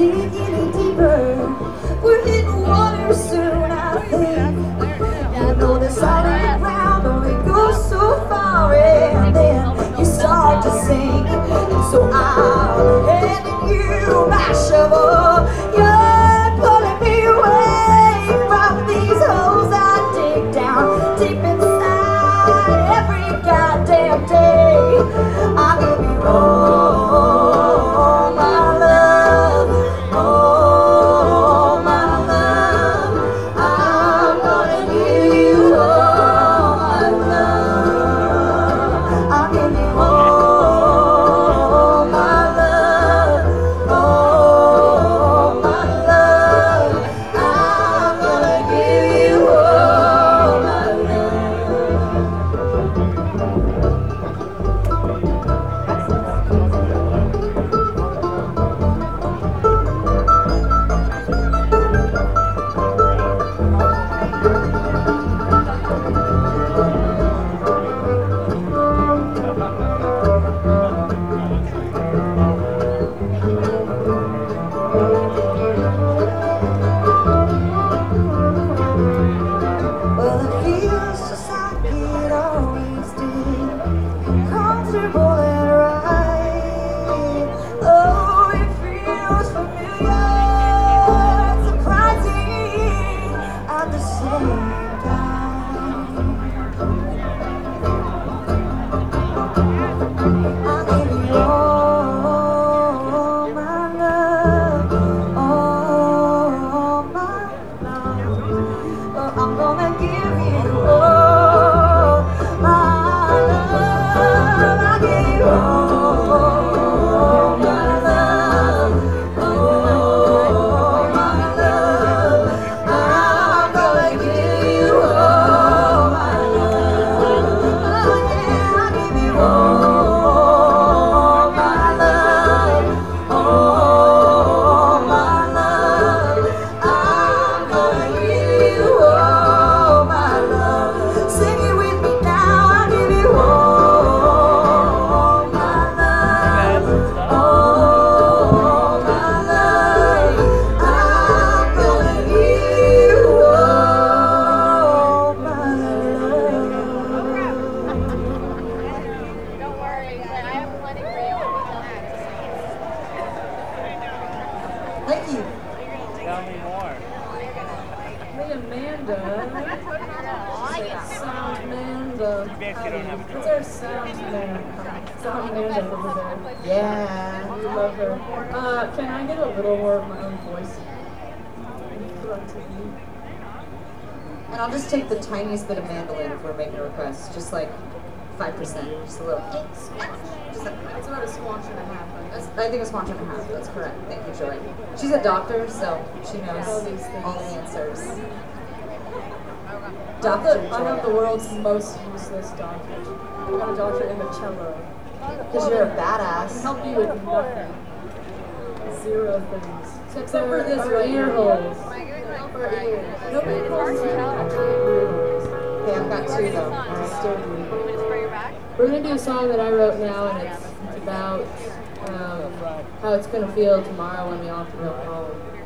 digging deeper. We're hitting water soon, I think. You know the solid ground only goes so far, and then you start to sink. And so I'm handing you my shovel. You're pulling me away from these holes I dig down deep inside every goddamn day. I give you all my love, all my love. I'm gonna give you all my love. I'll give you all my love, all my love. I'm gonna give you all my Well, it feels just like it always did, comfortable and right. Oh, it feels familiar, surprising at the same time. I'll give you all my love, all my love. Oh, I'm gonna give you all my love. I'll give you all my love, all my love. I'm gonna give you all my love. Oh yeah, I'll give you all my love, all my love. I'm gonna give you all my love. Sing it with me now. I'll give you all my love, all my love. I'm gonna give you all my love. Don't worry, I have plenty for you. Thank you. Tell me more. Hey, Amanda. Soundmanda. You basically don't have a What's our Soundmanda? Soundmanda over there. Yeah. We love her. Can I get a little more of my own voice? And I'll just take the tiniest bit of mandolin if we're making a request, just like 5%, just a little. Just like, It's about a squanch and a half. I think it's 1.5. That's correct. Thank you, Joy. She's a doctor, so she knows All these things. all the answers. I Dr. have the world's most useless doctor. I got a doctor in the cello. Because you're a badass. Help you with nothing. Zero things. Except for this our right ear here. holes. For ears. Nobody calls it actually ear holes. Okay, I've got 2 though. Disturb me. Spray your back? We're gonna do a song that I wrote now, and it's about how it's gonna feel tomorrow when we all have to go home.